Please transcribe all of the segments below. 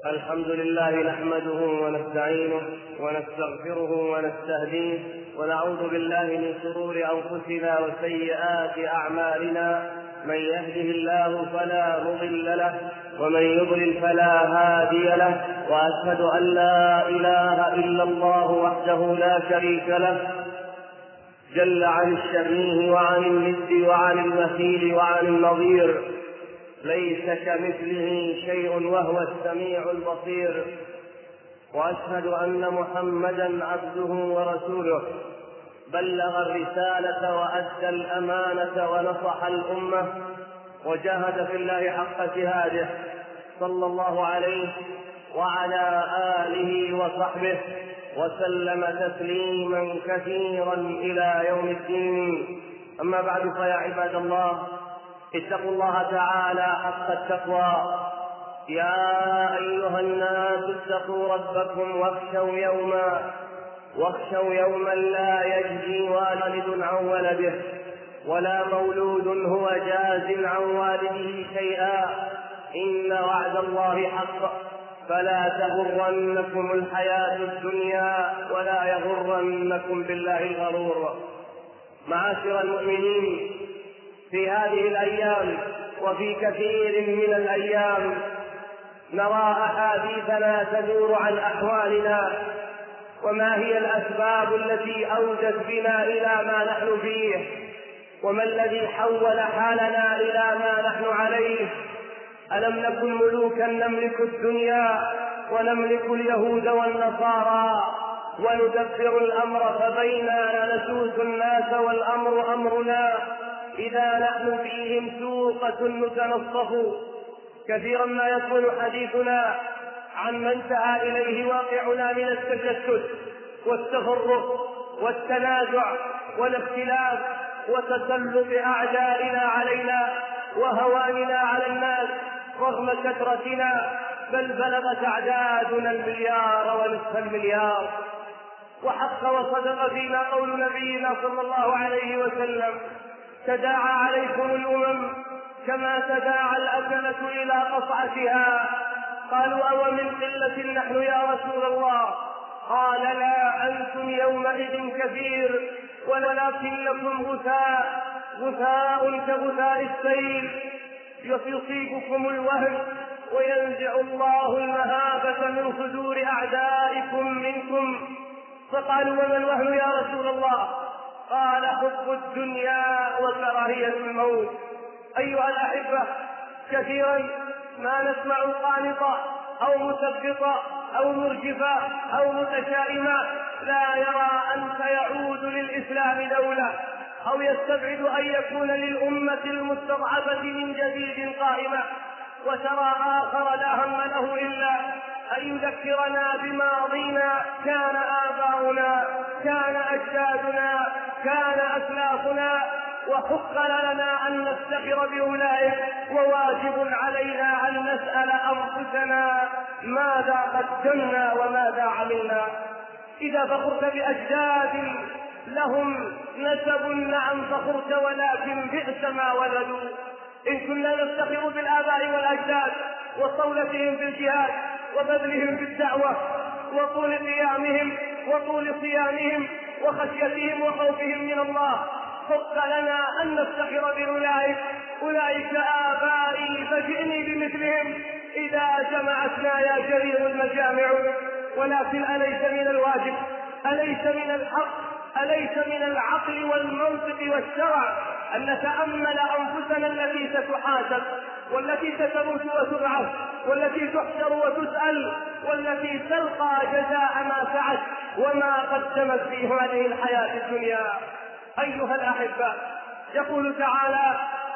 الحمد لله نحمده ونستعينه ونستغفره ونستهديه ونعوذ بالله من شرور أنفسنا وسيئات أعمالنا. من يهده الله فلا مضل له ومن يضلل فلا هادي له، وأشهد أن لا إله إلا الله وحده لا شريك له جل عن الشبيه وعن الند وعن المثيل وعن النظير، ليس كمثله شيء وهو السميع البصير. وأشهد أن محمدا عبده ورسوله، بلغ الرسالة وأدى الأمانة ونصح الأمة وجاهد في الله حق جهاده، صلى الله عليه وعلى آله وصحبه وسلم تسليما كثيرا إلى يوم الدين. أما بعد، فيا عباد الله، اتقوا الله تعالى حق التقوى. يا أيها الناس اتقوا ربكم واخشوا يوما لا يجزي والد عن ولده ولا مولود هو جاز عن والده شيئا، إن وعد الله حق، فلا تغرنكم الحياة الدنيا ولا يغرنكم بالله الغرور. معاشر المؤمنين، في هذه الأيام وفي كثير من الأيام نرى أحاديثنا تدور عن أحوالنا، وما هي الأسباب التي أودت بنا إلى ما نحن فيه، وما الذي حول حالنا إلى ما نحن عليه. ألم نكن ملوكا نملك الدنيا ونملك اليهود والنصارى وندبر الأمر فبيننا نسوس الناس والأمر أمرنا، إذا نحن فيهم سوقة نتنصف. كثيرا ما يكون حديثنا عن ما انتهى إليه واقعنا من التشتت والتفرق والتنازع والاختلاف وتسلط أعدائنا علينا وهواننا على الناس رغم كثرتنا، بل بلغت أعدادنا المليار ونصف المليار. وحق وصدق فينا قول نبينا صلى الله عليه وسلم: تداعى عليكم الأمم كما تداعى الأكلة إلى قصعتها. قالوا: أو من قلة نحن يا رسول الله؟ قال: لا، أنتم يومئذ كثير ولكنكم غثاء كغثاء السيل، يصيبكم الوهن وينزع الله المهابة من صدور أعدائكم منكم. فقالوا: وما الوهن يا رسول الله؟ قال: حب الدنيا وكراهية الموت. أيها الأحبة، كثيرا ما نسمع قانطا أو مثبطا أو مرجفا أو متشائما لا يرى أن سيعود للإسلام دولة، أو يستبعد أن يكون للأمة المستضعفة من جديد قائمة، وترى آخر لا هم له إلا أن يذكرنا بماضينا. كان آباؤنا، كان أجدادنا، كان أسلافنا، وحق لنا أن نفتخر بأولئك، وواجب علينا أن نسأل أنفسنا ماذا قدمنا وماذا عملنا. إذا فخرت بأجداد لهم نسب، نعم فخرت، ولكن بئس ما ولدوا. إن كنا نفتخر بالآباء والأجداد وصولتهم في الجهاد وبذلهم في الدعوة وطول قيامهم وطول صيامهم وخشيتهم وخوفهم من الله، حق لنا أن نفتخر بأولئك. أولئك آبائي فجئني بمثلهم إذا جمعتنا يا جرير المجامع. ولكن أليس من الواجب، أليس من الحق، أليس من العقل والمنطق والشرع أن نتأمل أنفسنا التي ستحاسب، والتي ستموت وتبعث، والتي تحشر وتسأل، والتي تلقى جزاء ما سعت وما قدمت في هذه الحياة الدنيا؟ أيها الأحبة، يقول تعالى: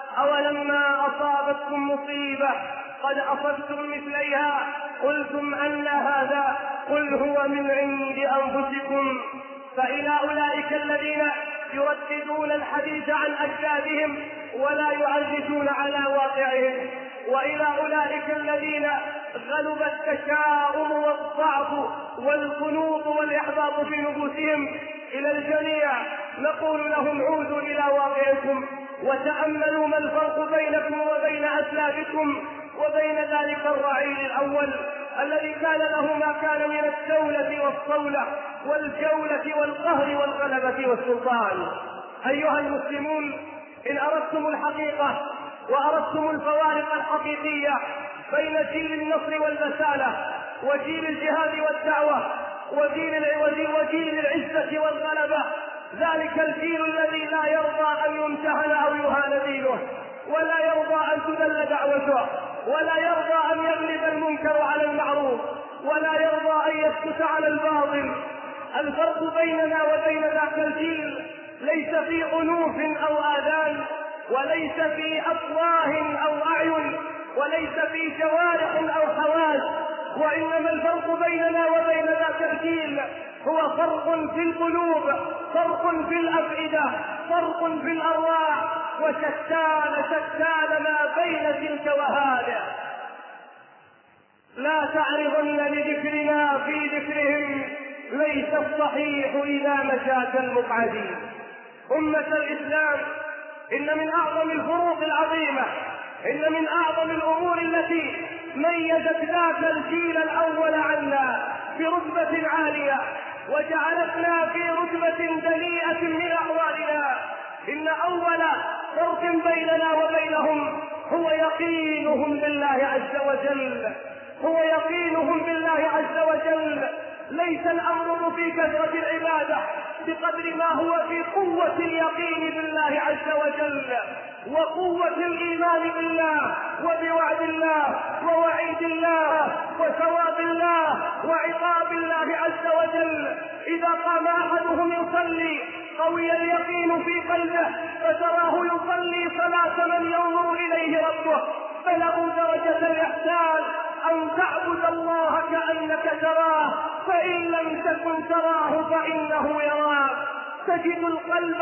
أولما أصابتكم مصيبة قد أصبتم مثليها قلتم أن هذا، قل هو من عند أنفسكم. فإلى أولئك الذين يرددون الحديث عن أجدادهم ولا يعرجون على واقعهم، وإلى أولئك الذين غلب التشاؤم والضعف والقنوط والإحباط في نفوسهم، إلى الجميع نقول لهم: عودوا إلى واقعكم وتأملوا ما الفرق بينكم وبين أسلافكم وبين ذلك الرعيل الأول الذي كان له ما كان من الدولة والصولة والجولة والقهر والغلبة والسلطان. أيها المسلمون، إن أردتم الحقيقة وأردتم الفوارق الحقيقية بين جيل النصر والبسالة وجيل الجهاد والدعوة وجيل العزة والغلبة، ذلك الجيل الذي لا يرضى أن يمتهن أو يهان دينه، ولا يرضى أن تذل دعوته، ولا يرضى أن يغلب المنكر على المعروف، ولا يرضى أن يسكت على الباطل. الفرق بيننا وبين ذاك الجيل ليس في أنوف أو آذان، وليس في أفواه أو أعين، وليس في جوارح أو حواس، وإنما الفرق بيننا وبين ذاك الجيل هو فرق في القلوب، فرق في الأفئدة، فرق في الأرواح، وشتان ما بين تلك وهذا. لا تعرضن لذكرنا في ذكرهم، ليس الصحيح إذا مشاك المقعدين. أمة الإسلام، إن من أعظم الفروق العظيمة، إن من أعظم الأمور التي ميزت ذاك الجيل الأول عنا برتبة عالية وجعلتنا في رتبة دنيئة من أحوالنا، إن أول فرق بيننا وبينهم هو يقينهم بالله عز وجل، هو يقينهم بالله عز وجل. ليس الأمر في كثرة العبادة بقدر ما هو في قوة اليقين بالله عز وجل، وقوة الإيمان بالله وبوعد الله ووعيد الله وثواب الله وعقاب الله عز وجل. إذا قام أحدهم يصلي قوي اليقين في قلبه، فتراه يصلي صلاة من ينظر إليه ربه، بلغوا درجة الإحسان أن تعبد الله كأنك تراه، فإن لم تكن تراه فإنه يراك. تجد القلب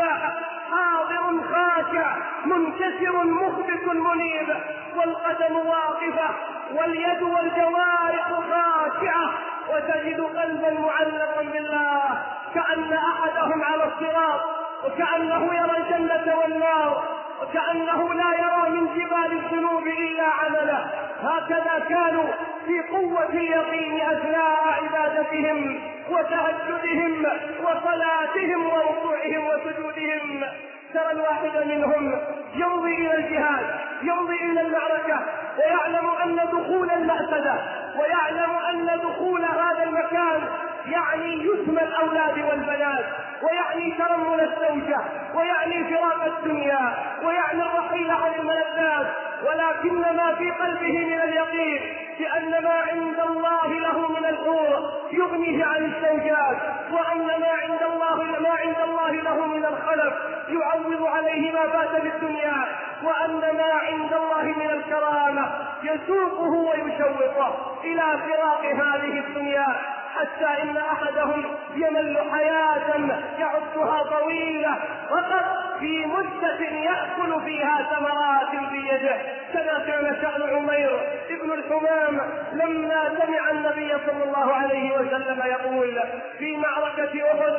حاضر خاشع منكسر مخبت منيب، والقدم واقفة واليد والجوارح خاشعة، وتجد قلبا معلقا بالله كأن أحدهم على الصراط، وكأنه يرى الجنة والنار، وكأنه لا يرى من جبال الذنوب إلا عمله. هكذا كانوا في قوة اليقين أثناء عبادتهم وتهجدهم وصلاتهم وركوعهم وسجودهم. ترى الواحد منهم يمضي إلى الجهاد، يمضي إلى المعركة، ويعلم أن دخول المأسدة، ويعلم أن دخول هذا المكان يعني يتم الأولاد والبنات، ويعني ترمل الزوجة، ويعني فراق الدنيا، ويعني الرحيل عن الملذات، ولكن ما في قلبه من اليقين بأن ما عند الله له من الحور يغنيه عن الزوجات، وأن ما عند الله له من الخلف يعوض عليه ما فات في الدنيا، وأن ما عند الله من الكرامة يسوقه ويشوقه إلى فراق هذه الدنيا، حتى إن أحدهم يمل حياة يعدها طويلة فقط في مدة يأكل فيها ثمرات بيده. كما كان شأن عمير ابن الحمام لما سمع النبي صلى الله عليه وسلم يقول في معركة أحد: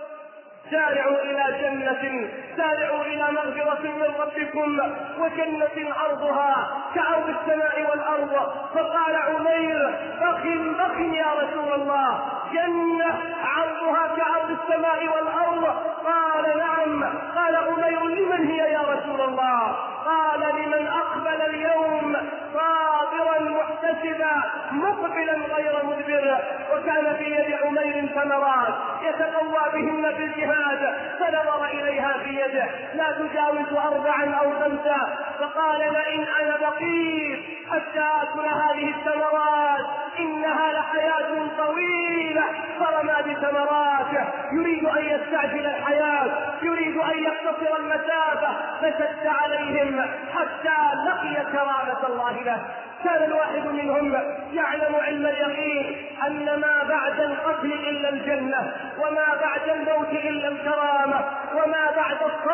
سارعوا إلى جنة، سارعوا إلى مغفرة من ربكم وجنة عرضها كعرض السماء والأرض. فقال عمير: بخ يا رسول الله، جنة عرضها كعرض السماء والأرض؟ قال: نعم. قال عمير: لمن هي يا رسول الله؟ قال: لمن أقبل اليوم صابرا محتسبا مقبلا غير مدبر. وكان في يد عمير ثمرات يتقوى بهن بالجهاد، فنظر إليها في يده لا تجاوز 4 أو 5، فقال: لئن أنا بقيت حتى أكل هذه الثمرات إنها لحياة طويلة. فرمى بثمراته يريد أن يستعجل الحياة، يريد أن يقتصر المسافة، فشد عليهم حتى لقي كرامة الله له. كان الواحد منهم يعلم علم اليقين أن ما بعد القتل إلا الجنة، وما بعد الموت إلا الكرامة، وما بعد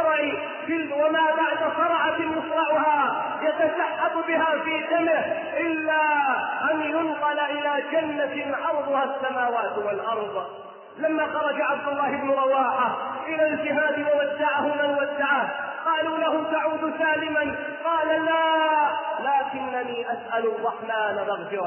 صرعة يصرعها يتسحب بها في دمه إلا أن ينقل إلى جنة عرضها السماوات والأرض. لما خرج عبد الله بن رواحة إلى الجهاد وودعه من ودعه، قالوا له: تعود سالما؟ قال: لا، لكنني أسأل الرحمن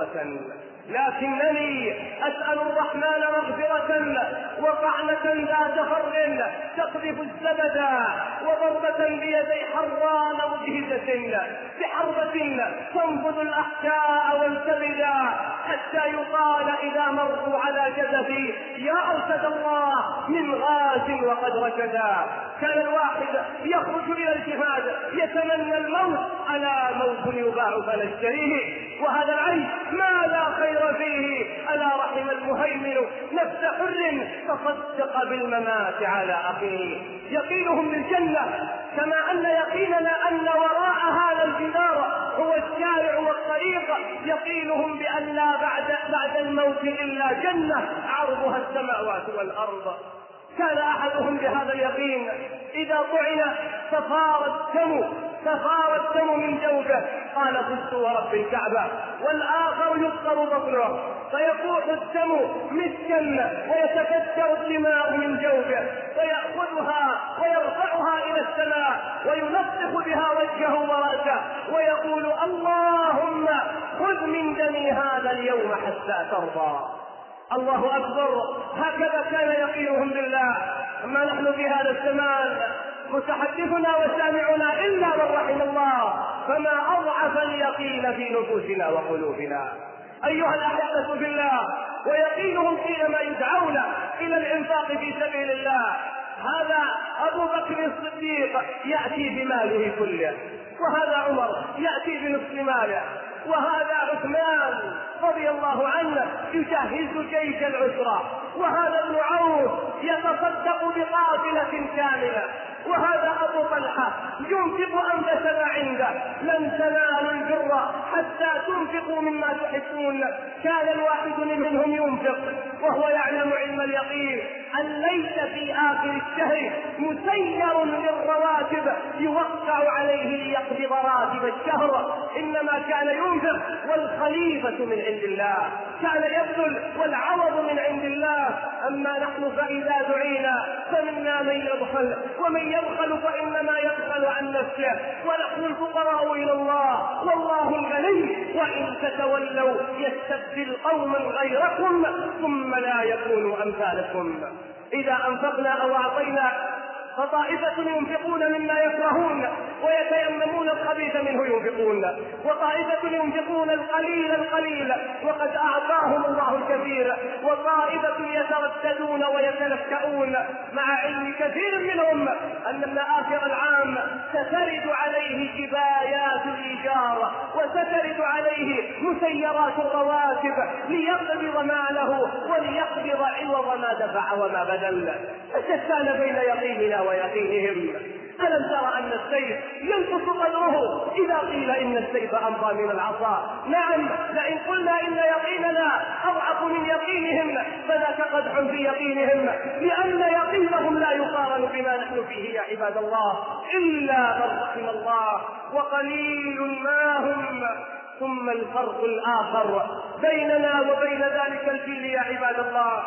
مغفرة وطعنة ذات فر تقذف الزبد وضربة بيدي حران مجهزة بحربة تنبذ الأحشاء والكبد حتى يقال إذا مروا على جدثي يا أرشد الله من غاز وقد رشدا. كان الواحد يخرج إلى الجهاد يتمنى الموت على موت يباع فنشتريه، وهذا العيش ما لا خير فيه. ألا رحم المهيمن نفس حر تصدق بالممات على أخيه. يقينهم للجنة كما أن يقيننا أن وراء هذا الجدار هو الشارع والطريق، يقينهم بأن لا بعد الموت إلا جنة عرضها السماوات والأرض. كان أحدهم بهذا اليقين إذا طعن ففار الدم من جوفه قال فزت ورب الكعبة، والآخر يبقر بطنه فيفوح الدم مسكا ويتكسر الدماء من جوفه فيأخذها ويرفعها إلى السماء ويلطخ بها وجهه ورأسه ويقول اللهم خذ من دمي هذا اليوم حتى ترضى. الله أكبر. هكذا كان يقينهم بالله. أما نحن في هذا الزمان متحدثنا وسامعنا إلا من رحم الله، فما أضعف اليقين في نفوسنا وقلوبنا. أيها الأحبة بالله، ويقينهم حينما يدعون إلى الإنفاق في سبيل الله. هذا أبو بكر الصديق يأتي بماله كله، وهذا عمر يأتي بنصف ماله، وهذا عثمان رضي الله عنه يجهز جيش العسرة، وهذا ابن عوف يتصدق بقافلة كاملة، وهذا أبو طلحة ينفق أنفس ما عنده. لن تنالوا البر حتى تنفقوا مما تحبون. كان الواحد منهم ينفق وهو يعلم علم اليقين أن ليس في آخر الشهر مسير للرواتب يوقع عليه ليقبض راتب الشهر، إنما كان ينفق والخليفة من عند الله، كان يبذل والعوض من عند الله. أما نحن فإذا دعينا فمنا من يبخل، ومن يبخل فإنما يبخل عن نفسه، ونحن الفقراء إلى الله والله الغني، وإن تتولوا يستبدل قوما غيركم ثم لا يكونوا أمثالكم. إذا أنفقنا أو أعطينا فطائفة ينفقون مما يكرهون ويتيممون الخبيث منه ينفقون، وطائفة ينفقون القليل وقد أعطاهم الله الكثير، وطائفة يترددون ويتلكؤون مع علم كثير منهم أن آخر العام سترد عليه جبايات الإيجار وسترد عليه مسيرات الرواتب ليقبض ماله وليقبض عوض ما دفع وما بذل. فشتان بين يقيننا ويقينهم. ألم ترى أن السيف ينقص قدره إذا قيل إن السيف أمضى من العصا؟ نعم، لئن قلنا إن يقيننا أضعف من يقينهم فذاك قدح في يقينهم، لأن يقينهم لا يقارن بما نحن فيه يا عباد الله، إلا من رحم الله وقليل ما هم. ثم الفرق الآخر بيننا وبين ذلك الجيل يا عباد الله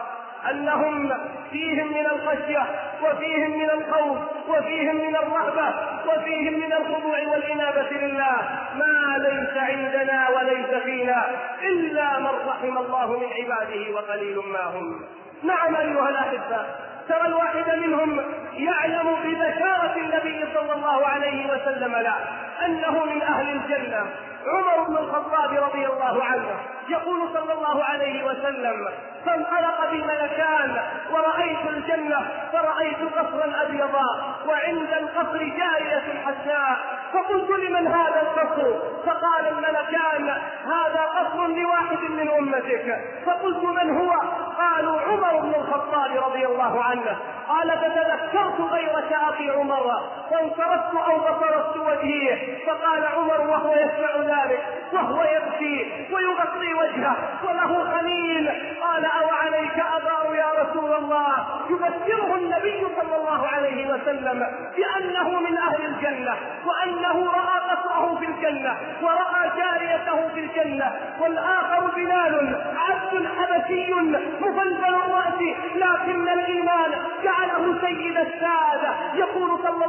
أنهم فيهم من الخشية وفيهم من الخوف وفيهم من الرهبة وفيهم من الخضوع والإنابة لله ما ليس عندنا وليس فينا إلا من رحم الله من عباده وقليل ما هم. نعم أيها الأحبة، ترى الواحد منهم يعلم ببشارة النبي صلى الله عليه وسلم له أنه من أهل الجنة. عمر بن الخطاب رضي الله عنه يقول صلى الله عليه وسلم: فانطلق بي ملكان ورأيت الجنة فرأيت قصرا أبيضا وعند القصر جارية حسناء، فقلت لمن هذا القصر؟ فقال الملكان: هذا قصر لواحد من أمتك. فقلت من هو؟ قالوا: عمر بن الخطاب رضي الله عنه. قال: فتذكرت غيرة أخي عمر فانصرفت أو بصرت وجهي، فقال عمر وهو يسمع ذلك وهو يبكي ويغطي وجهه وله خليل: قال: أو عليك أبار يا رسول الله؟ يبشره النبي صلى الله عليه وسلم بأنه من أهل الجنة، وأنه رأى قصره في الجنة ورأى جاريته في الجنة. والآخر بلال عبد حبشي مفلفل الرأس لكن الإيمان جعله سيد السادة، يقول صلى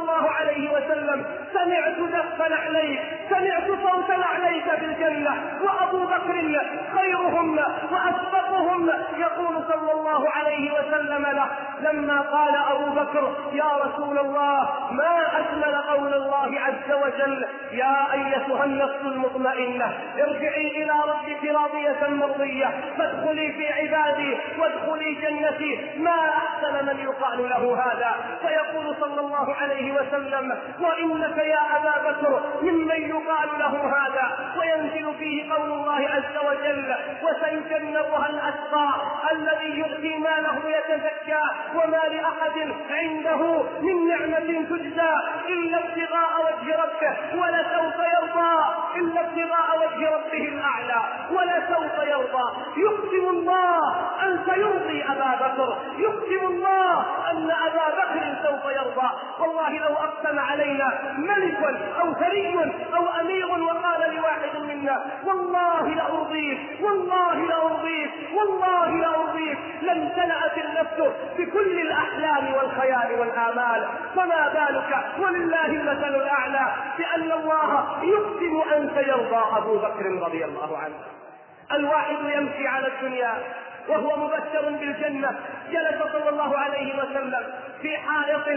الله عليه وسلم: سمعت دف نعليك، سمعت صوت نعليك في الجنة، وأبو بكر خيرهم وأسبقهم. يقول صلى الله عليه وسلم له لما قال أبو بكر: يا رسول الله، ما أجمل قول الله عز وجل: يا أيتها النفس المطمئنة ارجعي إلى ربك راضية مرضية فادخلي في عبادي وادخلي جنتي. ما أحسن من يقال له هذا. فيقول صلى الله عليه وسلم: وإنك يا أبا بكر ممن يقال له هذا. وينزل فيه قول الله عز وجل: وسيجنبها الأتقى الذي يؤتي ماله يتزكى وما لأحد عنده من نعمة تجزى إلا ابتغاء وجه ربه ولسوف يرضى، إلا ابتغاء وجه ربه الأعلى ولسوف يرضى. يقسم الله أن سيرضي أبا بكر، يقسم الله أن أبا بكر سوف يرضى. والله لو أقسم علينا ملك أو ثري أو أمير وقال لواحد منا: والله لأرضيك، والله لأرضيك، والله لأرضيك، لامتلأت النفس بكل الأحلام والخيال والآمال. فما بالك ولله المثل الأعلى بأن الله يقسم أن سيرضى أبو بكر رضي الله عنه. الواحد يمشي على الدنيا وهو مبشر بالجنة. جلس صلى الله عليه وسلم في حائط،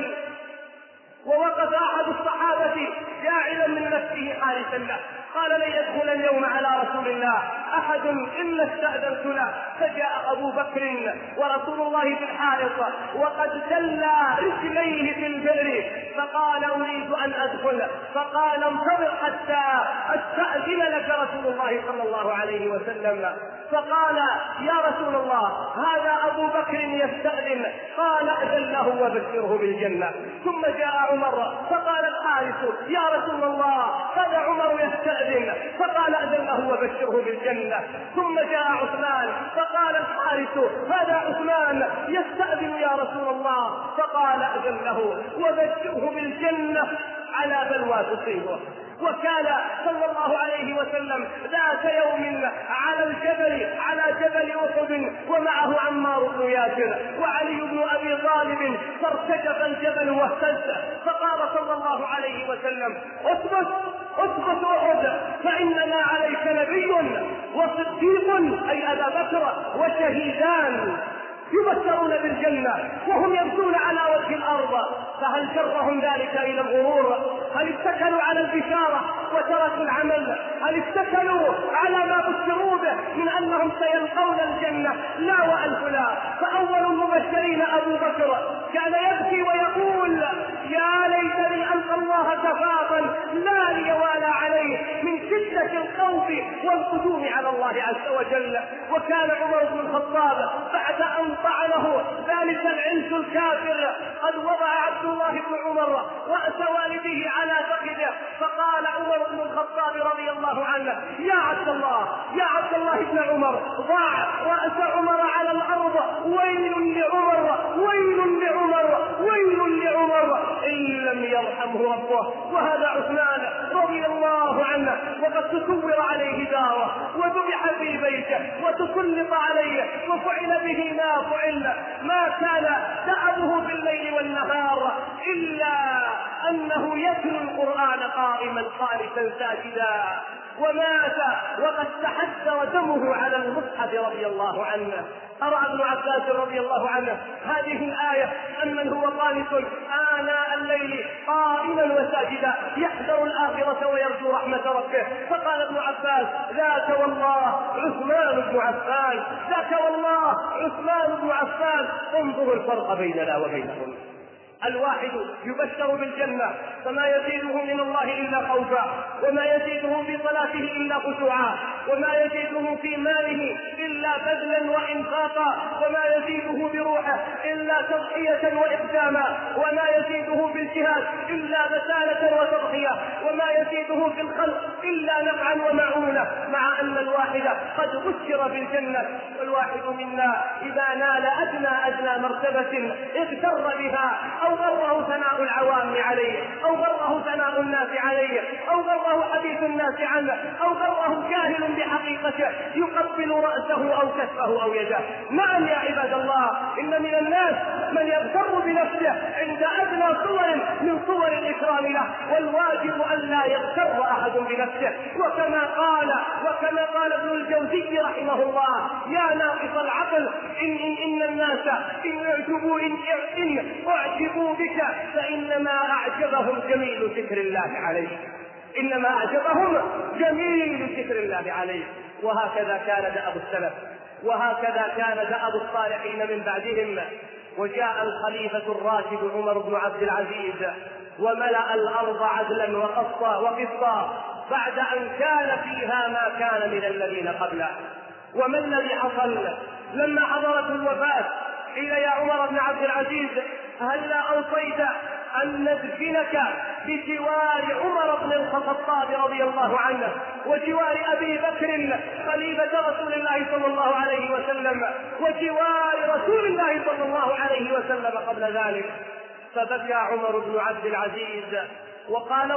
ووقف أحد الصحابة جاعلا من نفسه حارسا له، قال: لن يدخل اليوم على رسول الله أحد إلا استأذنت له. فجاء أبو بكر ورسول الله في الحائط وقد دلى رجليه في البئر، فقال: أريد أن أدخل. فقال: انتظر حتى أستأذن لك رسول الله صلى الله عليه وسلم. فقال: يا رسول الله، هذا أبو بكر يستأذن. قال: أذن له وبشره بالجنة. ثم جاء عمر فقال الحارس: يا رسول الله، هذا عمر يستأذن. فقال: أذن له وبشره بالجنة. ثم جاء عثمان فقال الحارس: هذا عثمان يستأذن يا رسول الله. فقال: أذن له وبشره بالجنة على بلوى تصيبه. وكان صلى الله عليه وسلم ذات يوم على جبل أحد ومعه عمار بن ياسر وعلي بن أبي طالب، فارتجف الجبل واهتز. فقال صلى الله عليه وسلم: اثبت أحد، فإننا عليك نبي وصديق، أي أبا بكر، وشهيدان يبشرون بالجنة وهم يمشون على وجه الأرض. فهل جرهم ذلك إلى الغرور؟ هل اتكلوا على البشارة وتركوا العمل؟ هل اتكلوا على ما بشروا به من أنهم سيلقون الجنة؟ لا وألف لا. فأول المبشرين أبو بكر كان يبكي ويقول: يا ليتني ألقى الله كفافا لا لي ولا عليه، من شدة الخوف والقدوم على الله عز وجل. وكان عمر بن الخطاب بعد أن طعنه ذلك العنس الكافر قد وضع عبد الله بن عمر رأس والده على فخذه، فقال عمر بن الخطاب رضي الله عنه: يا عبد الله بن عمر، ضع رأس عمر على الأرض، ويل لعمر، ويل لعمر، ويل لعمر إن لم يرحمه ربه. وهذا عثمان رضي الله عنه وقد تصور عليه داره وذبح في بيته وتسلط عليه وفعل به ما فعل. ما كان دأبه في الليل والنهار إلا أنه يتلو القرآن قائما قانتا ساجدا، ومات وقد تحسر دمه على المصحف رضي الله عنه. قرأ ابن عباس رضي الله عنه هذه الآية: أمن هو قانت آناء الليل قائما وساجدا يحذر الآخرة ويرجو رحمة ربه. فقال ابن عباس: ذاك والله عثمان بن عفان، ذاك والله عثمان بن عفان. انظروا الفرق بيننا وبينهم. الواحد يبشر بالجنة فما يزيده من الله إلا خوفا، وما يزيده في صلاته إلا خشوعا، وما يزيده في ماله إلا بذلا وإنفاقا، وما يزيده بروحه إلا تضحية وإقداما، وما يزيده في الجهاد إلا بسالة وتضحية، وما يزيده في الخلق إلا نفعا ومعونة. مع أن الواحد قد بشر بالجنة، والواحد منا إذا نال أدنى مرتبة اغتر بها، أو غره ثناء العوام عليه، أو غره ثناء الناس عليه، أو غره حديث الناس عنه، أو غره جاهل بحقيقته يقبل رأسه أو كتفه أو يده. واحدة. نعم يا عباد الله، إن من الناس من يغتر بنفسه عند أدنى صور من صور الإكرام له، والواجب أن لا يغتر أحد بنفسه. وكما قال ابن الجوزي رحمه الله: يا ناقص العقل، إن الناس إن أعجبوا بك فإنما أعجبهم جميل ذكر الله عليه. إنما أعجبهم جميل ذكر الله عليه. وهكذا كان دأب السلف، وهكذا كان دأب الصالحين من بعدهم. وجاء الخليفة الراشد عمر بن عبد العزيز وملأ الأرض عدلا وقسطا بعد أن كان فيها ما كان من الذين قبله. وما الذي حصل لما حضرت الوفاة؟ قيل: يا عمر بن عبد العزيز، هلا أوصيت أن ندفنك بجوار عمر بن الخطاب رضي الله عنه وجوار أبي بكر خليفة رسول الله صلى الله عليه وسلم وجوار رسول الله صلى الله عليه وسلم قبل ذلك. فبكى عمر بن عبد العزيز وقال: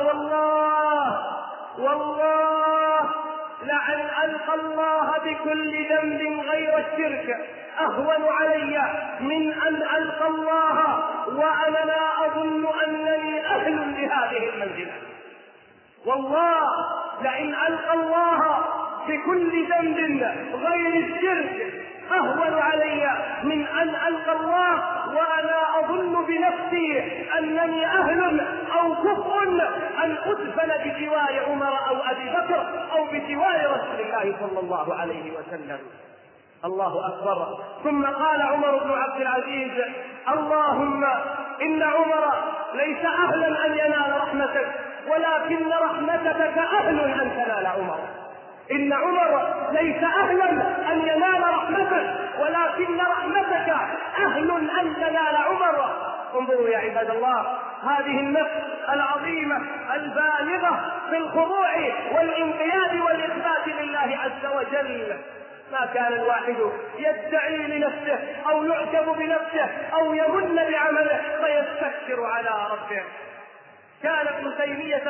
والله لأن ألقى الله بكل ذنب غير الشرك أهون علي من أن ألقى الله وأنا لا أظن أنني أهل لهذه المنزلة. والله لئن ألقى الله بكل ذنب غير الشرك أهون علي من أن ألقى الله وأنا أظن بنفسي أنني أهل أو كفء أن أدفن بجوار عمر أو أبي بكر أو بجوار رسول الله صلى الله عليه وسلم. الله أكبر. ثم قال عمر بن عبد العزيز: اللهم إن عمر ليس أهلا أن ينال رحمتك، ولكن رحمتك أهل أن تنال عمر. إن عمر ليس أهلا أن ينال رحمتك، ولكن رحمتك أهل أن تنال عمر. انظروا يا عباد الله، هذه النفس العظيمة البالغة في الخضوع والانقياد والإخبات لله عز وجل. ما كان الواحد يدعي لنفسه أو يعجب بنفسه أو يمن بعمله فيستكثر على ربه. كان ابن تيمية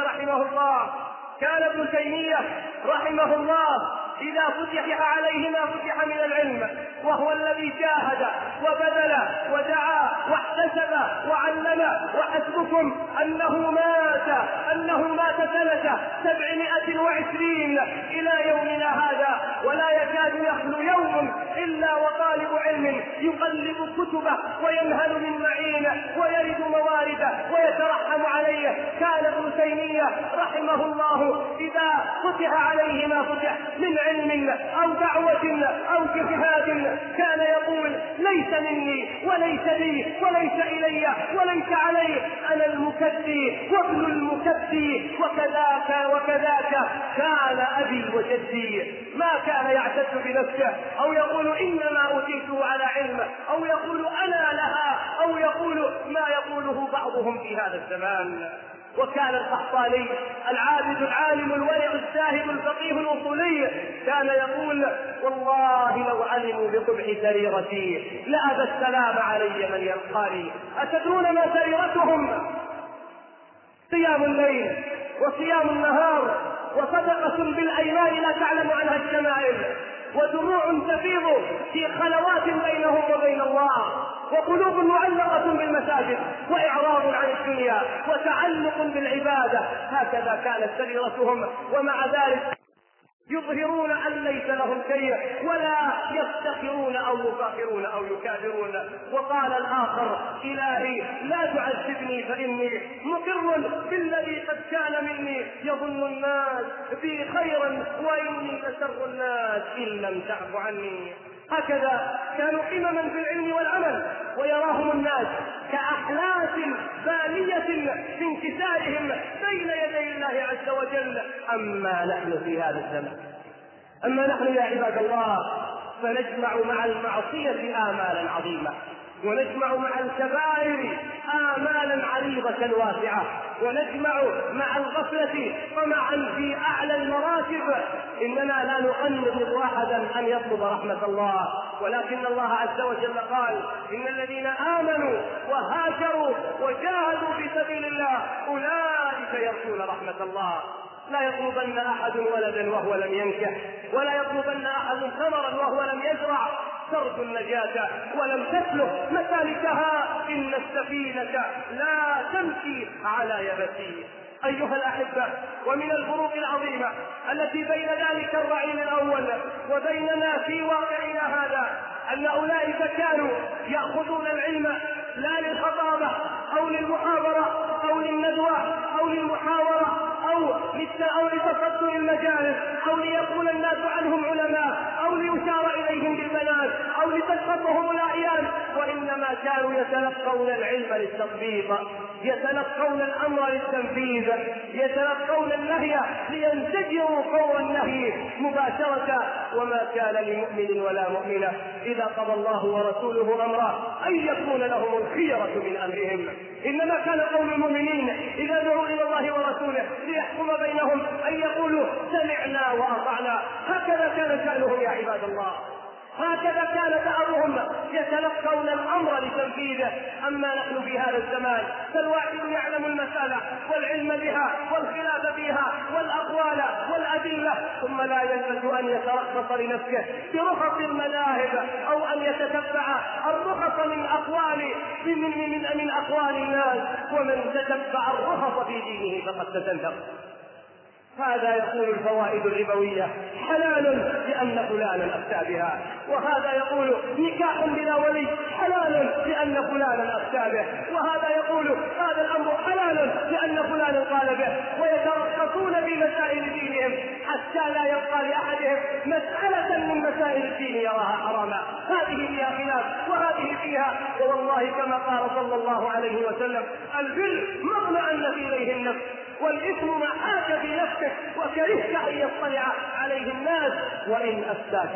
رحمه الله إذا فتح عليه ما فتح من العلم، وهو الذي جاهد وبذل ودعا واحتسب وعلم، وحسبكم أنه مات سنة 720 إلى يومنا هذا، ولا يكاد يخلو يوم إلا وطالب علم يقلب كتبه وينهل من معين ويرد موارده ويترحم عليه. كان ابن تيمية رحمه الله إذا فتح عليه ما فتح من علم أو دعوة أو جهاد كان يقول: ليس مني وليس لي وليس إلي وليس علي، أنا المكدي وابن المكدي، وكذاك كان أبي وجدي. ما كان يعتد بنفسه أو يقول إنما أوتيته على علم أو يقول أنا لها أو يقول ما يقوله بعضهم في هذا الزمان. وكان القحطاني العابد العالم الورع الزاهد الفقيه الأصولي كان يقول: والله لو علموا بقبح سريرتي لأبى السلام علي من يلقاني. أتدرون ما سريرتهم؟ صيام الليل وصيام النهار وصدقة بالأيمان لا تعلم عنها الشمائل، ودموع تفيض في خلوات بينهم وبين الله، وقلوب معلقة بالمساجد، وإعراض عن الدنيا وتعلق بالعبادة. هكذا كانت سريرتهم، ومع ذلك يظهرون أن ليس لهم شيء ولا يفتخرون أو يفاخرون أو يكابرون. وقال الآخر: إلهي لا تعذبني فإني مقر بالذي قد كان مني، يظن الناس بي خيرا وإني لشر الناس إن لم تعف عني. هكذا كانوا قمما في العلم والعمل، ويراهم الناس كأحلاس بالية في انكسارهم بين يدي الله عز وجل. أما نحن في هذا الزمن، أما نحن يا عباد الله فنجمع مع المعصية آمالا عظيمة، ونجمع مع الكبائر آمالا عريضة واسعة، ونجمع مع الغفلة طمعا في أعلى المراتب. إننا لا نؤمن أحدا أن يطلب رحمة الله، ولكن الله عز وجل قال: إن الذين آمنوا وهاجروا وجاهدوا في سبيل الله أولئك يرجون رحمة الله. لا يطلبن أحد ولدا وهو لم ينكح، ولا يطلبن أحد ثمرا وهو لم يزرع. ترجو النجاة ولم تسلك مسالكها، إن السفينة لا تمشي على يبسين. أيها الأحبة، ومن الفروق العظيمة التي بين ذلك الرعيل الأول وبيننا في واقعنا هذا أن أولئك كانوا يأخذون العلم لا للخطابة أو للمحاضرة أو للندوة أو للمحاورة أو لتصدر المجالس أو ليقول الناس عنهم علماء أو ليشار إليهم بالبنات أو لتسقطهم الأعيان، وإنما كانوا يتلقون العلم للتطبيق، يتلقون الأمر للتنفيذ، يتلقون النهي لينتجروا فور النهي مباشرة. وما كان لمؤمن ولا مؤمنة إذا قضى الله ورسوله أمرا أن يكون لهم الخيرة من أمرهم. إنما كان قوم المؤمنين إذا دعوا إلى الله ورسوله ليحكم بينهم أن يقولوا سمعنا وأطعنا. هكذا كان شأنهم يا عباد الله، هكذا كان دأبهم، يتلقون الأمر لتنفيذه. أما نحن في هذا الزمان فالواحد يعلم المسألة والعلم بها والخلاف فيها والأقوال والأدلة، ثم لا يجوز أن يترخص لنفسه برخص المذاهب أو أن يتتبع الرخص من أقوال الناس. ومن تتبع الرخص في دينه فقد تزندق. هذا يقول الفوائد الربوية حلال لأن فلانا أفتى بها، وهذا يقول نكاح بلا ولي حلال لأن فلانا أفتى به، وهذا يقول هذا الأمر حلال لأن فلانا قال به. ويترخصون في مسائل دينهم حتى لا يبقى لأحدهم مسألة من مسائل الدين يراها حراما. هذه فيها خلاف وهذه فيها، ووالله كما قال صلى الله عليه وسلم البر ما اطمأن إليه النفس، والإثم ما حاك في نفسك وكرهت أن يطلع عليه الناس، وإن أفتاك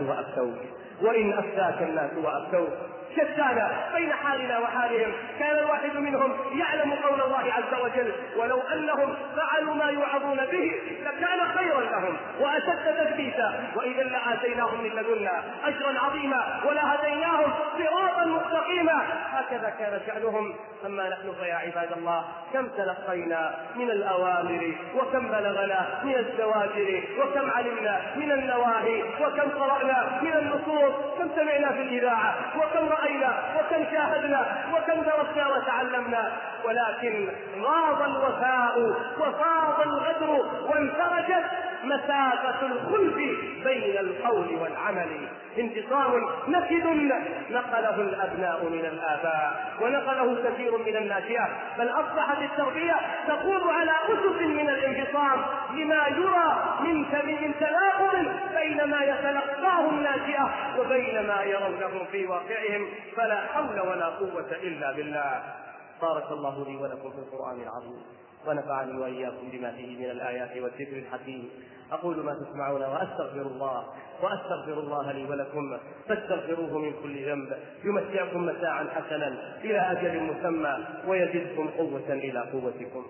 الناس وأفتوك. شتان بين حالنا وحالهم. كان الواحد منهم يعلم قول الله عز وجل ولو أنهم فعلوا ما يوعظون به لكان خيرا لهم وأشد تثبيتا، وإذا لآتيناهم من لدنا أجرا عظيما ولهديناهم صراطا مستقيما. هكذا كان شأنهم. أما نحن فيا عباد الله كم تلقينا من الأوامر وكم بلغنا من الزواجر وكم علمنا من النواهي وكم قرأنا من النصوص، كم سمعنا في الإذاعة وكم رأينا وكم شاهدنا وكم درسنا وتعلمنا، ولكن غاض الوفاء وفاض الغدر وانفرجت مسافة الخلف بين القول والعمل. انتصار نكد نقله الأبناء من الآباء ونقله كثير من الناشئة، بل أصبحت التربية تقوم على أسس من الانفصام لما يرى من تناقض بين ما يتلقاه الناشئة وبين ما يرونه في واقعهم. فلا حول ولا قوة إلا بالله. بارك الله لي ولكم في القرآن العظيم، ونفعني وإياكم بما فيه من الآيات والذكر الحكيم. أقول ما تسمعون وأستغفر الله لي ولكم فاستغفروه من كل ذنب يمتعكم متاعا حسنا إلى أجل مسمى ويزدكم قوة إلى قوتكم.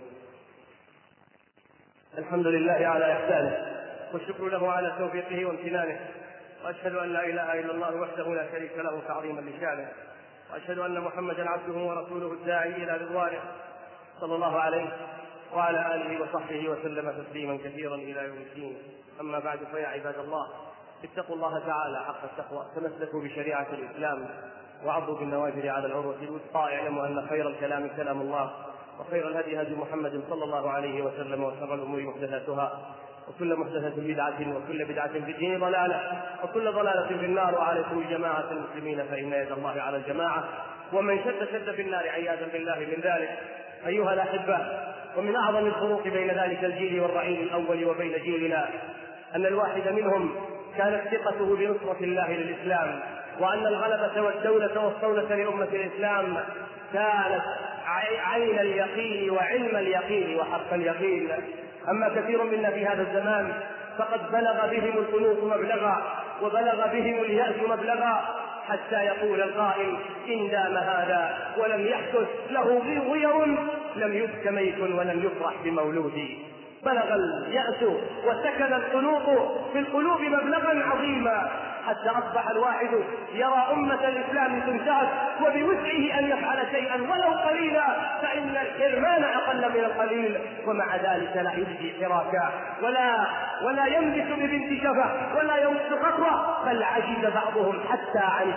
الحمد لله على إحسانه، والشكر له على توفيقه وامتنانه، وأشهد أن لا إله إلا الله وحده لا شريك له تعظيما لشانه، وأشهد أن محمدا عبده ورسوله الداعي إلى رضوانه صلى الله عليه وعلى آله وصحبه وسلم تسليما كثيرا إلى يوم الدين. أما بعد فيا عباد الله اتقوا الله تعالى حق التقوى، تمسكوا بشريعة الإسلام وعضوا بالنواجذ على العروة الوثقى. اعلموا أن خير الكلام كلام الله، وخير الهدي هدي محمد صلى الله عليه وسلم، وشر الأمور محدثاتها، وكل محدثة بدعة، وكل بدعة في الدين ضلالة، وكل ضلالة في النار. وعليكم بجماعة المسلمين فإن يد الله على الجماعة، ومن شد في النار عياذا بالله من ذلك. أيها الأحبة، ومن أعظم الفروق بين ذلك الجيل والرعيل الأول وبين جيلنا أن الواحد منهم كانت ثقته بنصرة الله للإسلام، وأن الغلبة والدولة والصولة لأمة الإسلام كانت عين اليقين وعلم اليقين وحق اليقين. أما كثير منا في هذا الزمان فقد بلغ بهم القنوط مبلغا وبلغ بهم اليأس مبلغا، حتى يقول القائل إن دام هذا ولم يحدث له غير لم يبك ميت ولم يفرح بمولود. بلغ اليأس وسكن القنوط في القلوب مبلغا عظيما، حتى أصبح الواحد يرى أمة الإسلام تنتهك وبوسعه أن يفعل شيئا ولو قليلا، فإن الحرمان أقل من القليل، ومع ذلك لا يجدي حراكا ولا يملك ببنت شفة ولا يمس خطوة، بل عجز بعضهم حتى عن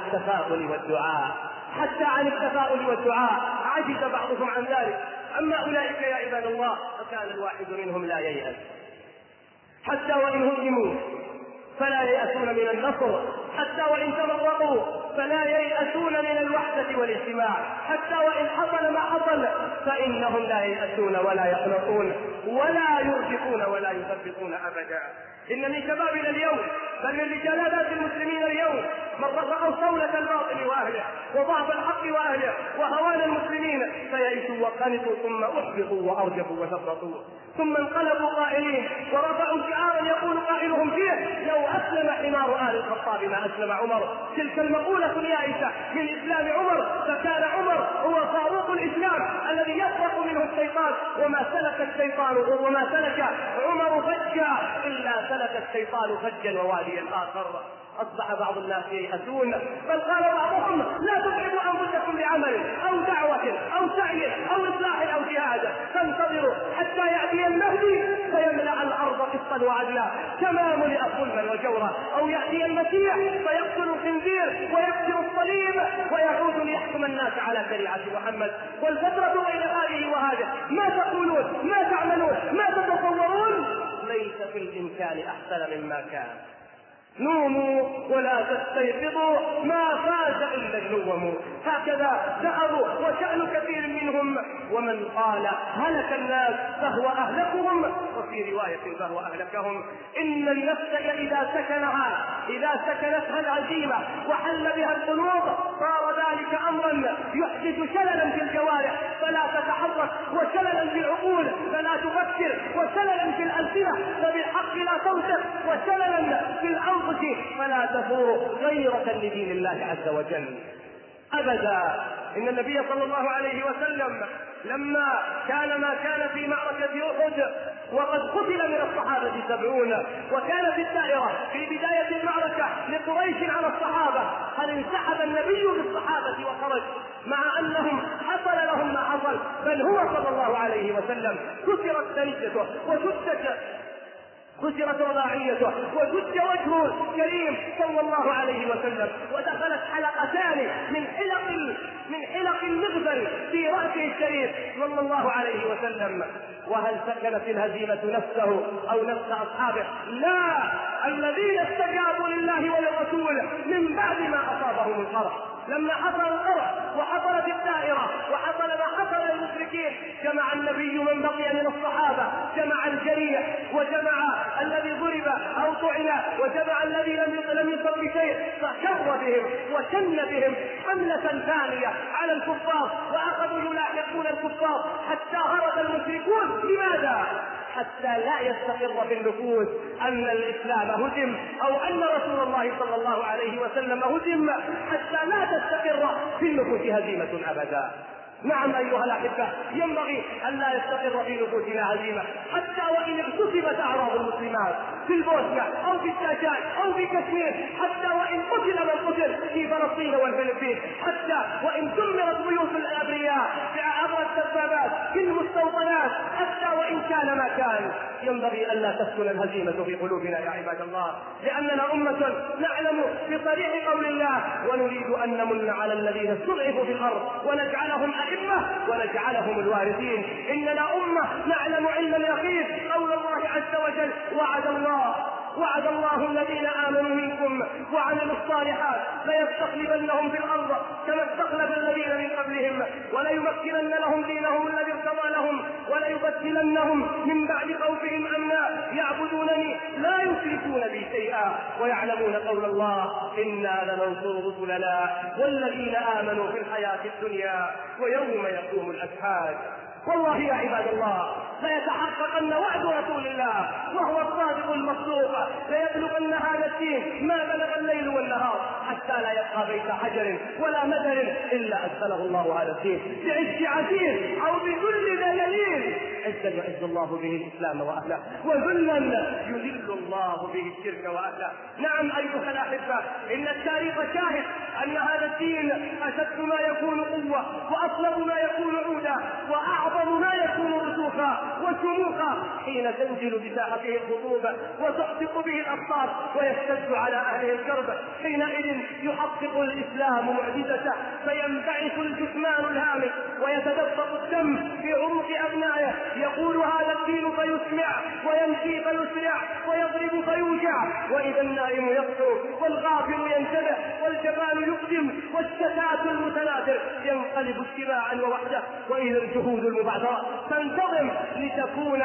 التفاؤل والدعاء عجز بعضهم عن ذلك. أما أولئك يا عباد الله فكان الواحد منهم لا ييأس، حتى وإن هزموا فلا ييأسون من النصر، حتى وإن تمرقوا فلا ييأسون من الوحدة والاجتماع، حتى وإن حصل ما حصل فإنهم لا ييأسون ولا يقنطون ولا يرجفون ولا يثبطون أبدا. إن من شبابنا اليوم بل من رجالات المسلمين اليوم من رأوا صولة الباطل وأهله وضعف الحق وأهله وهوان المسلمين فيئسوا وقنطوا، ثم أحبطوا وأرجفوا وثبطوا، ثم انقلبوا قائلين ورفعوا شعارا يقول قائلهم فيه: لو أسلم حمار آل الخطاب ما أسلم عمر. تلك المقولة اليائسة من إسلام عمر، فكان عمر هو فاروق الإسلام الذي يفرق منه الشيطان، وما سلك عمر فجا إلا سلك الشيطان فجا وواديا آخر. أصبح بعض الناس ييأسون، بل قال بعضهم: لا تبعدوا أنفسكم بعمل أو دعوة أو سعي أو إصلاح أو جهاد، فانتظروا حتى يأتي المهدي فيملأ الأرض قسطا وعدلا كما ملئ ظلما وجورا، أو يأتي المسيح فيقتل الخنزير ويكسر الصليب ويعود ليحكم الناس على شريعة محمد. والفترة بين هذه وهذه ما تقولون، ما تعملون، ما تتصورون؟ ليس في الإمكان أحسن مما كان. نوموا ولا تستيقظوا، ما فاز إلا النوم. هكذا ذهبوا وشأن كثير منهم، ومن قال هلك الناس فهو أهلكهم، وفي رواية فهو أهلكهم. إن النفس إذا سكنتها العزيمة وحل بها القلوب صار ذلك أمرا يحدث شللا في الجوارح فلا تتحرك، وشللا في العقول فلا تفكر، وشللا في الألسنة فبالحق لا تنطق، وشللا في الأنفس فلا تثور غيرة لدين الله عز وجل أبدا. إن النبي صلى الله عليه وسلم لما كان ما كان في معركة أحد وقد قتل من الصحابة 70، وكان في الدائرة في بداية المعركة لقريش على الصحابة، هل انسحب النبي بالصحابة وخرج مع أنهم حصل لهم ما حصل؟ بل هو صلى الله عليه وسلم كسرت ثنيته كسرت رباعيته وشج وجهه الكريم صلى الله عليه وسلم، ودخلت حلقتان من حلق المغفل في رأسه الشريف صلى الله عليه وسلم. وهل سكنت الهزيمة نفسه أو نفس أصحابه؟ لا، الذين استجابوا لله وللرسول من بعد ما أصابهم القرح. لما حصل القرح وحصلت الدائرة وحصل ما حصل للمشركين، جمع النبي من بقي من الصحابة، جمع الجريح وجمع الذي ضرب أو طعن وجمع الذي لم يصب بشيء، فشر بهم وشن بهم حملة ثانية على الكفار، وأخذوا يلاحقون الكفار حتى هرب المشركون. لماذا؟ حتى لا يستقر في النفوس أن الإسلام هزم أو أن رسول الله صلى الله عليه وسلم هزم، حتى لا تستقر في النفوس هزيمة أبدا. نعم أيها الأحبة، ينبغي أن لا يستقر في نفوسنا هزيمة، حتى وإن اغتصبت أعراض المسلمات في البوسنة أو في الشاشات أو في كشمير، حتى وإن قتل من قتل في فلسطين والفلبين، حتى وإن دمرت بيوت الأبرياء عبر الدبابات في المستوطنات، حتى وإن كان ما كان، ينبغي أن لا تسكن الهزيمة في قلوبنا يا عباد الله، لأننا أمة نعلم بصريح قول الله: ونريد أن نمن على الذين استضعفوا في الأرض ونجعلهم أئمة ونجعلهم الوارثين. إننا أمة نعلم علم اليقين قول الله عز وجل: وعد الله الذين آمنوا منكم وعملوا الصالحات ليستخلفنهم في الأرض كما استخلف الذين من قبلهم وليمكنن لهم دينهم الذي ارتضى لهم وليبدلنهم من بعد خوفهم أمنا يعبدونني لا يشركون بي شيئا ويعلمون قول الله: إنا لننصر رسلنا والذين آمنوا في الحياة الدنيا ويوم يقوم الأشهاد. والله يا عباد الله ليتحققن وعد رسول الله وهو الصادق المصدوق، ليبلغن هذا الدين ما بلغ الليل والنهار، حتى لا يبقى بيت حجر ولا مدر الا ادخله الله هذا الدين بعز عزيز او بذل ذليل. عزا يعز الله به الاسلام واهله، وذلا يذل الله به الشرك واهله. نعم ايها الاحبه، ان التاريخ شاهد ان هذا الدين اشد ما يكون قوه، واصلب ما يكون عودا، واعظم ما يكون رسوخا وشموخا حين تنزل بساحته الخطوبه وتحدق به الابصار ويشتد على اهله الكرب. حينئذ يحقق الاسلام معجزته، فينبعث الجثمان الهامش ويتدفق الدم في عروق ابنائه، يقول هذا الدين فيسمع، ويمشي فيسرع، ويضرب فيوجع، واذا النائم يصحو والغافل ينتبه والجبان يقدم والشتات المتناثر ينقلب اجتماعا ووحده، واذا الجهود المبعثره تنتظم لتكون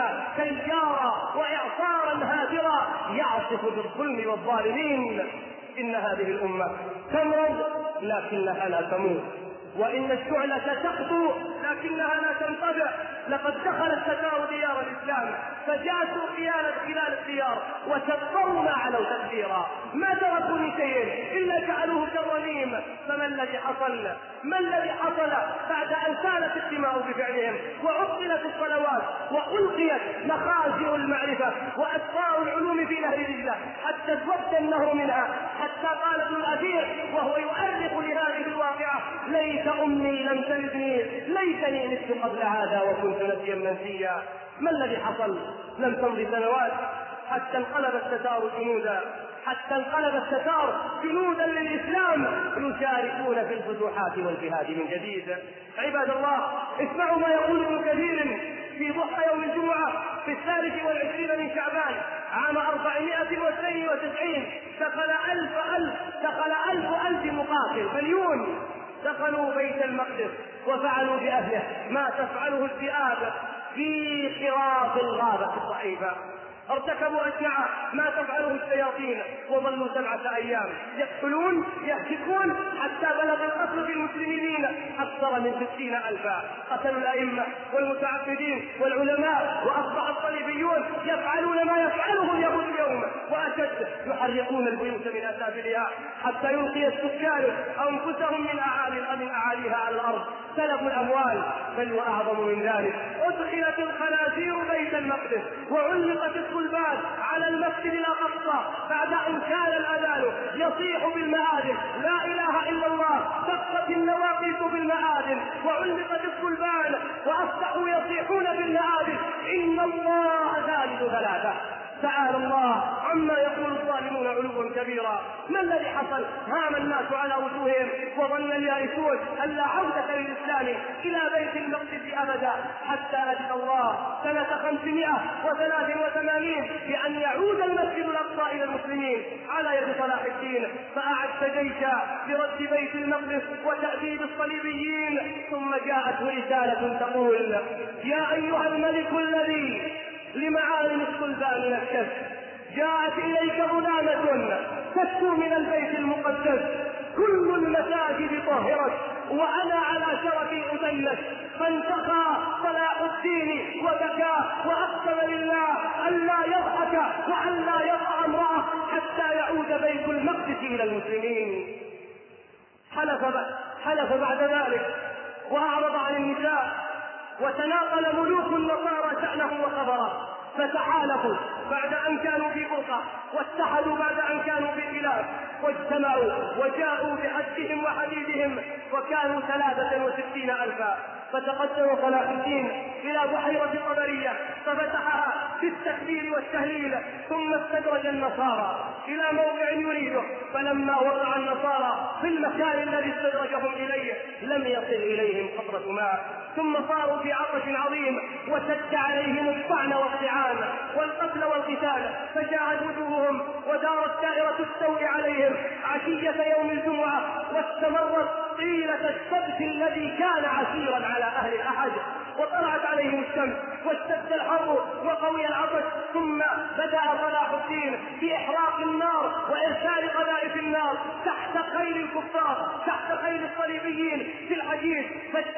تيارا واعصارا هادرا يعصف بالظلم والظالمين. ان هذه الامه تمرض لكنها لا تموت، وإن الشعلة تخطو لكنها لا تنطبع. لقد دخلت تتار ديار الإسلام فجاسوا خلال الديار وتبروا ما علوا تدبيرا، ما تركوا من شيء إلا جعلوه كالرميم. فما الذي حصل؟ ما الذي حصل بعد أن سالت الدماء بفعلهم وعطلت الصلوات وألقيت مخازن المعرفة وأسرار العلوم في نهر دجلة حتى اسود النهر منها، حتى قال ابن الأثير وهو يؤرخ لهذه الواقعة: ليت أمي لم تلدني، ليتني مت قبل هذا وكنت نسيا منسيا. ما الذي حصل؟ لم تمض سنوات حتى انقلب التتار جنودا، حتى انقلب التتار جنودا للإسلام يشاركون في الفتوحات والجهاد من جديد. عباد الله، اسمعوا ما يقول ابن كثير في ضحى يوم الجمعة في 23 من شعبان عام 492 دخل ألف مقاتل مليون، دخلوا بيت المقدس وفعلوا بأهله ما تفعله الذئاب في خراف الغابة الضعيفة، ارتكبوا أشنع ما تفعله الشياطين، وظلوا 7 أيام يقتلون يهتكون حتى بلغ القتل في المسلمين أكثر من 60,000. قتلوا الأئمة والمتعبدين والعلماء، وأصبح الصليبيون يفعلون ما يفعله اليهود اليوم وأشد، يحرقون البيوت من أسافلها حتى يلقي السكان أنفسهم من أعاليها على الأرض، سلبوا الأموال. بل وأعظم من ذلك، أدخلت الخنازير بيت المقدس وعلقت الصلبان على المسجد الأقصى بعد أن كان الأذان يصيح بالمآذن: لا إله إلا الله. دقت النواقص بالمآذن وعلقت الصلبان وأصبحوا يصيحون بالمآذن: إن الله ثالث ثلاثة. تعالى الله عما يقول الظالمون علوا كبيرا. ما الذي حصل؟ هام الناس على وجوههم وظن اليائسون أن لا عودة للإسلام إلى بيت المقدس أبدا، حتى أذن الله سنة 583 بأن يعود المسجد الأقصى إلى المسلمين على يد صلاح الدين، فأعد جيشا لرد بيت المقدس وتأديب الصليبيين. ثم جاءته رسالة تقول: يا أيها الملك الذي لمعالم الصلبان نكس، جاءت إليك غلامة تشكو من البيت المقدس: كل المساجد طهرت وأنا على شرفي أدلت. فانتقى صلاح الدين وبكى وأقسم لله أن لا يضحك وأن لا يضع امرأة حتى يعود بيت المقدس إلى المسلمين. حلف بعد ذلك وأعرض عن النساء، وتناقل ملوك النصارى شأنه وخبره، فتحالفوا بعد أن كانوا في فرقة، واتحدوا بعد أن كانوا في خلاف، واجتمعوا وجاءوا بحدهم وحديدهم، وكانوا 63,000. فتقدم صلاح الدين إلى بحيرة الطبرية ففتحها في التكبير والتهليل، ثم استدرج النصارى إلى موقع يريده، فلما وقع النصارى في المكان الذي استدرجهم إليه لم يصل إليهم قطرة ماء، ثم صاروا في عطش عظيم وشد عليهم الطعن والطعان والقتل والقتال، فجاءت وجوههم ودارت دائرة السوء عليهم عشية يوم الجمعة، واستمرت طيلة السبت الذي كان عسيرا على أهل الأحد، وطلعت عليهم الشمس واشتد الحر وقوي العطش. ثم بدأ صلاح الدين بإحراق النار وإرسال قذائف النار تحت خيل الكفار، تحت خيل الصليبيين في الحديد، فاشتعل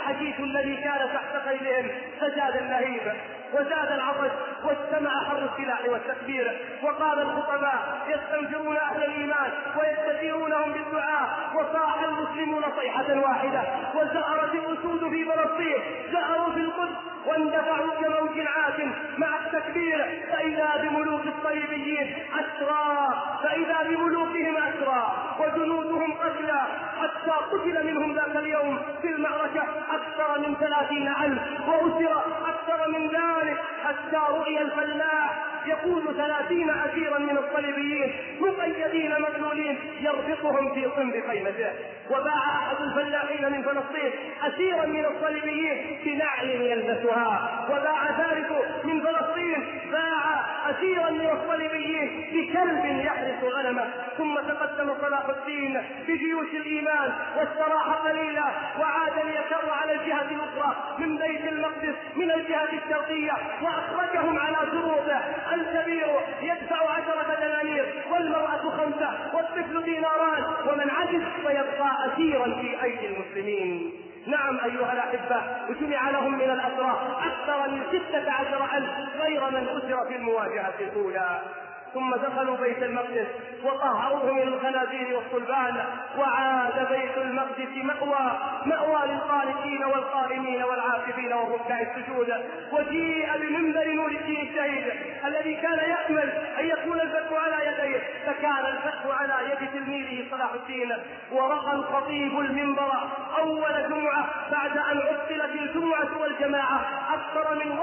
الحشيش الذي كان تحت قيدهم فزاد اللهيب وزاد العطش واجتمع حر السلاح والتكبير. وقال الخطباء يستنفرون أهل الإيمان ويستثيرونهم بالدعاء، وصاح المسلمون صيحة واحدة، وزأرت الأسود في فلسطين، زأروا في القدس واندفعوا كموج عاتم مع التكبير. فإذا بملوك الصليبيين أسرى، فإذا بملوكهم أسرى وجنودهم قتلى، حتى قتل منهم ذاك اليوم في المعركة أكثر من 30,000، وأسر أكثر من ذلك، حتى رؤي الفلاح يقول 30 أسيرا من الصليبيين مقيدين مذلولين يربطهم في صنب خيمته. وباع أحد الفلاحين من فلسطين أسيرا من الصليبيين بنعل يلبسها، وباع ثالث من فلسطين باع أسيرا من الصليبيين بكلب يحرس غنمه. ثم تقدم صلاح الدين بجيوش الإيمان واستراح قليلا، وعاد ليكر على الجهة الأخرى من بيت المقدس من الجهة الشرقية، وأخرجهم على شروطه: الكبير يدفع 10 دنانير، والمرأة 5، والطفل ديناران، ومن عجز فيبقى أسيرا في أيدي المسلمين. نعم أيها الأحبة، وجمع لهم من الأسرى أكثر من 16,000 غير من أسر في المواجهة الأولى. ثم دخلوا بيت المقدس وطهروه من الخنازير والصلبان، وعاد بيت المقدس مأوى للقانتين والقائمين والعاكفين والركع السجود. وجيء بمنبر نور الدين الشهيد الذي كان يأمل أن يكون الفتح على يديه، فكان الفتح على يد تلميذه صلاح الدين. ورأى الخطيب المنبر أول جمعة بعد أن عطلت الجمعة والجماعة أكثر من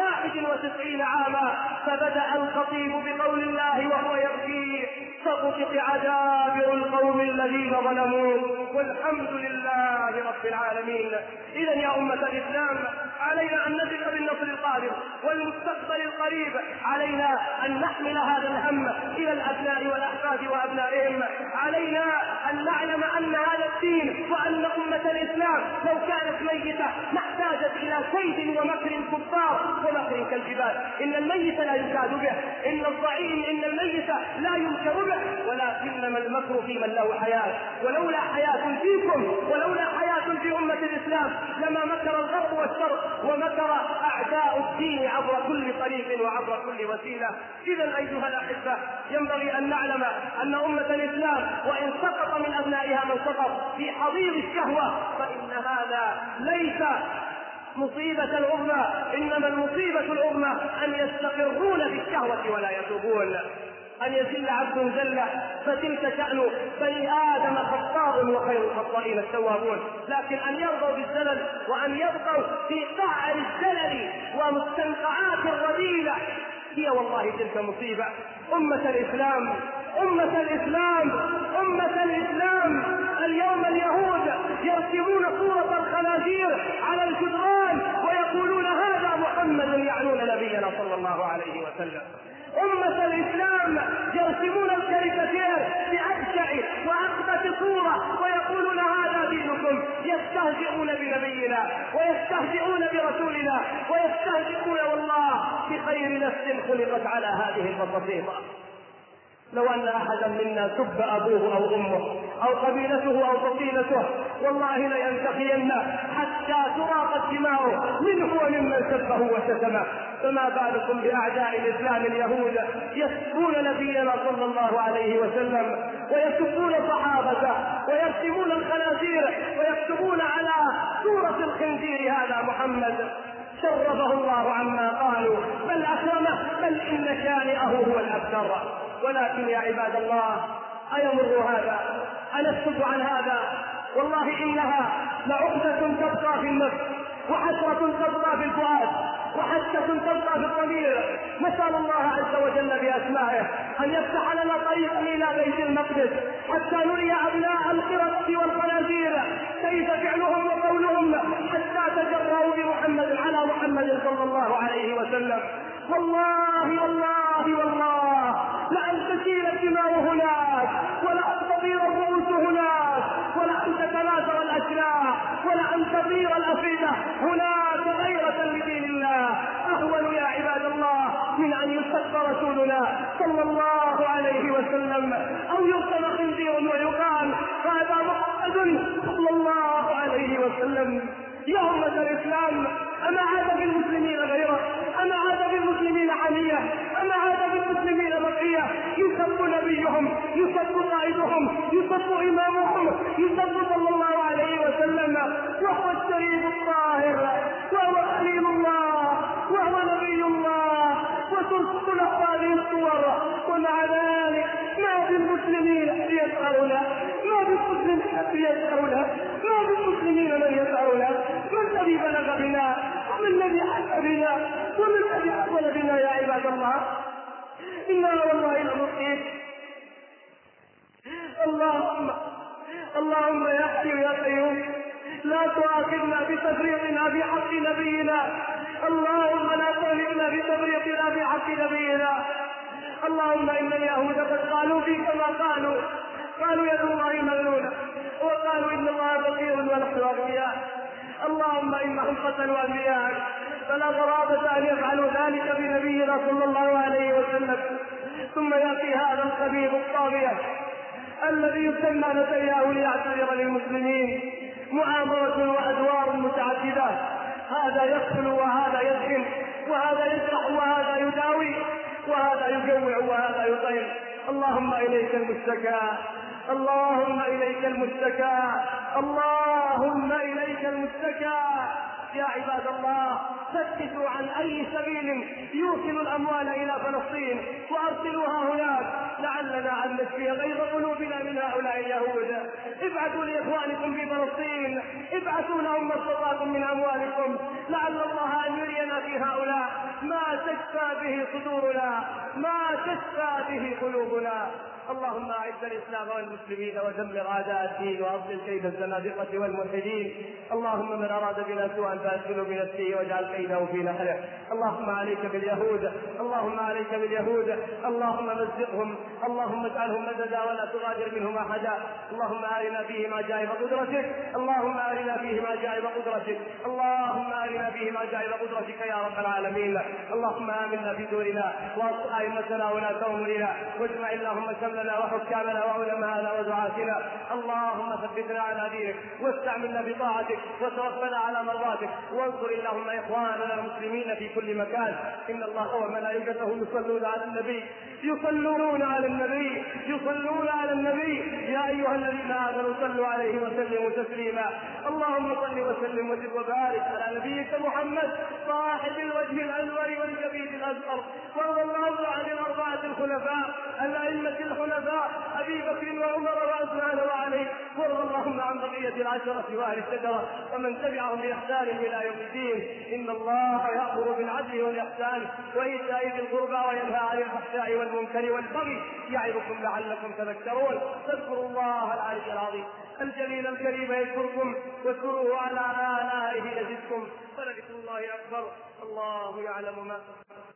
91 عاما، فبدأ الخطيب بقول الله وهو يبكي: فقطع دابر القوم الذين ظلموا والحمد لله رب العالمين. إذن يا أمة الإسلام، علينا أن نثق بالنصر القادم والمستقبل القريب، علينا أن نحمل هذا الهم إلى الأبناء والأحفاد وأبنائهم، علينا أن نعلم أن هذا الدين وأن أمة الإسلام لو كانت ميتة نحتاجت إلى كيد ومكر الكفار ومكر كالجبال. إن الميت لا يكاد به، إن الضعيف إن الميت لا ينكر به، ولكنما المكر في من له حياة. ولولا حياة فيكم، ولولا حياة في أمة الإسلام، لما مكر الغرب والشرق ومكر أعداء الدين عبر كل طريق وعبر كل وسيلة. إذن أيها الأحبة، ينبغي أن نعلم أن أمة الإسلام وإن سقط من أبنائها من سقط في حضيض الشهوة، فإن هذا ليس مصيبة العظمى، إنما المصيبة العظمى أن يستقرون بالشهوة ولا يتوبون. أن يزل عبد زلة فتلك شأن بني آدم خطاء وخير الخطائين التوابون، لكن أن يرضوا بالزلل وأن يبقوا في قعر الزلل ومستنقعات الرذيلة هي والله تلك مصيبة. أمة الإسلام، أمة الإسلام، أمة الإسلام، اليوم اليهود يرسمون صورة الخنازير على الجدران ويقولون هذا محمد، يعنون نبينا صلى الله عليه وسلم. أمة الإسلام يرسمون الكاريكاتير بأبشع وأخبث صورة ويقولون هذا دينكم، يستهزئون بنبينا ويستهزئون برسولنا ويستهزئون والله بخير نفس خلقت على هذه البسيطة. لو أن أحدا منا سب أبوه أو أمه أو قبيلته أو فصيلته والله لينتقين حتى تراقت دماؤه منه وممن سبه وشتمه، فما بالكم بأعداء الإسلام اليهود يسبون نبينا صلى الله عليه وسلم ويسبون صحابته ويرسمون الخنازير ويكتبون على صورة الخنزير هذا محمد شرفه الله عما قالوا، بل أكرمه، بل إن شانئه هو الأبتر. ولكن يا عباد الله، أيمر هذا؟ أنسكت عن هذا؟ والله إنها لعقدة تبقى في النفس، وحسرة تبقى في الفؤاد، وحسة تبقى في الضمير. نسأل الله عز وجل بأسمائه أن يفتح لنا طريقا إلى بيت المقدس حتى نري أبناء القردة والخنازير كيف فعلهم وقولهم حتى تجرؤوا بمحمد على محمد صلى الله عليه وسلم. والله والله والله لأن تسيل الدماء هناك، ولأن تطير الرؤوس هناك، ولأن تتناثر الأشلاء، ولأن تطير الأفئدة هناك غيرة لدين الله أهون يا عباد الله من أن يسب رسولنا صلى الله عليه وسلم أو يرسل خنزير ويقال هذا محمد صلى الله عليه وسلم. يا أمة الإسلام، أما عاد بالمسلمين غيره؟ أما عاد بالمسلمين حمية؟ أما عاد بالمسلمين بقية؟ يسب نبيهم، يسب قائدهم، يسب إمامهم، يسب صلى الله عليه وسلم، وهو الشريف الطاهر، وهو خليل الله، وهو نبي الله، وتنصت له هذه الصور. ومع ذلك ما بالمسلمين يسألونه، ما بالمسلمين يسألونه، ما بالمسلمين من يسألونه. ما الذي بلغ بنا؟ وما الذي حس بنا؟ وما الذي حصل بنا يا عباد الله؟ إنا والله لمصيب. اللهم يا حي يا قيوم لا تؤاخذنا بتفريطنا في حق نبينا. اللهم لا تؤاخذنا بتفريطنا في حق نبينا. اللهم إن اليهود قد قالوا فيك ما قالوا يد الله مغلولة، وقالوا إن الله فقير ونحن أغنياء. اللهم إنهم قتلوا أنبياءك، فلا غرابة أن يفعلوا ذلك بنبينا صلى الله عليه وسلم. ثم يأتي هذا الخبيث الطاغية الذي يسمى نتنياهو ليعتذر للمسلمين مؤامرة وأدوار متعددة، هذا يقتل وهذا يسجن، وهذا يجرح وهذا يداوي، وهذا يجوع وهذا يطير. اللهم إليك المشتكى، اللهم إليك المشتكى، اللهم إليك المشتكى. يا عباد الله، فتشوا عن أي سبيل يوصل الأموال إلى فلسطين وأرسلوها هناك لعلنا أن نشفي غيظ قلوبنا من هؤلاء اليهود. ابعثوا لإخوانكم في فلسطين، ابعثوا لهم ما استطعتم من أموالكم، لعل الله أن يرينا في هؤلاء ما تشفى به صدورنا، ما تشفى به قلوبنا. اللهم أعز الإسلام والمسلمين ودمر أعداء الدين وأبطل كيد الزنادقة والملحدين. اللهم من أراد بنا سوءا فأدخله بنفسه واجعل كيده في نحره. اللهم عليك باليهود، اللهم عليك باليهود، اللهم مزقهم، اللهم اجعلهم مددا ولا تغادر منهم أحدا. اللهم أرنا فيهم عجائب قدرتك، اللهم أرنا فيهم عجائب قدرتك، اللهم أرنا فيهم عجائب قدرتك يا رب العالمين. اللهم آمنا في دورنا وأصلح أئمتنا ولاة أمورنا، واجمع اللهم شملنا وحكامنا وعلماءنا ودعاتنا. اللهم ثبتنا على دينك واستعملنا بطاعتك وتوفنا على مرضاتك، وانصر اللهم إخواننا المسلمين في كل مكان. إن الله وملائكته يصلون على النبي، يصلون على النبي، يصلون على النبي. يا أيها الذين آمنوا صلوا عليه وسلموا تسليما. اللهم صل وسلم وزد وبارك على نبيك محمد صاحب الوجه الأنور والجبين الأزهر، وارض اللهم عن الأربعة الخلفاء الأئمة الحنفاء أبي بكر وعمر وعثمان وعلي، وارض اللهم عن بقية العشرة وأهل الشجرة ومن تبعهم بإحسان إلى يوم الدين. إن الله يأمر بالعدل والإحسان وإيتاء ذي القربى وينهى عن الفحشاء والمنكر والبغي يعظكم لعلكم تذكرون. فاذكروا الله العلي العظيم الجليل الكريم يذكركم، واذكروه على آلائه يزدكم، ولذكر الله أكبر. الله يعلم ما